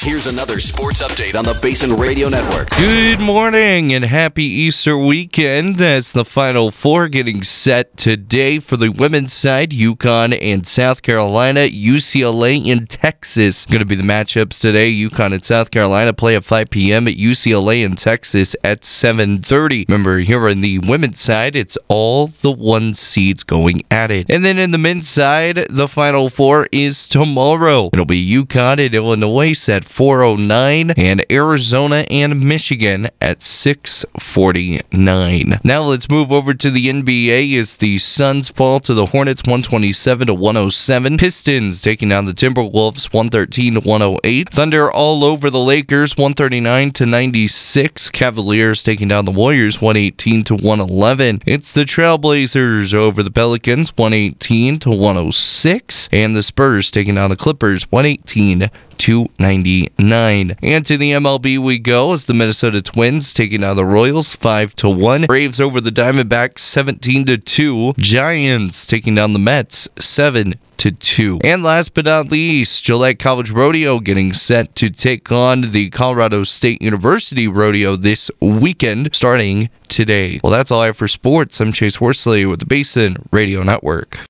Here's another sports update on the Basin Radio Network. Good morning and happy Easter weekend as the Final Four getting set today for the women's side. UConn and South Carolina, UCLA and Texas. Going to be the matchups today. UConn and South Carolina play at 5 p.m. at UCLA and Texas at 7:30. Remember, here on the women's side, it's all the one seeds going at it. And then in the men's side, the Final Four is tomorrow. It'll be UConn and Illinois at 4:09 and Arizona and Michigan at 6:49. Now let's move over to the NBA as the Suns fall to the Hornets 127-107. Pistons taking down the Timberwolves 113-108. Thunder all over the Lakers 139-96. Cavaliers taking down the Warriors 118-111. It's the Trailblazers over the Pelicans 118-106. And the Spurs taking down the Clippers 118-299. And to the MLB we go as the Minnesota Twins taking out the Royals 5-1. Braves over the Diamondbacks 17-2. Giants taking down the Mets 7-2. And last but not least, Gillette College Rodeo getting set to take on the Colorado State University Rodeo this weekend starting today. Well, that's all I have for sports. I'm Chase Horsley with the Basin Radio Network.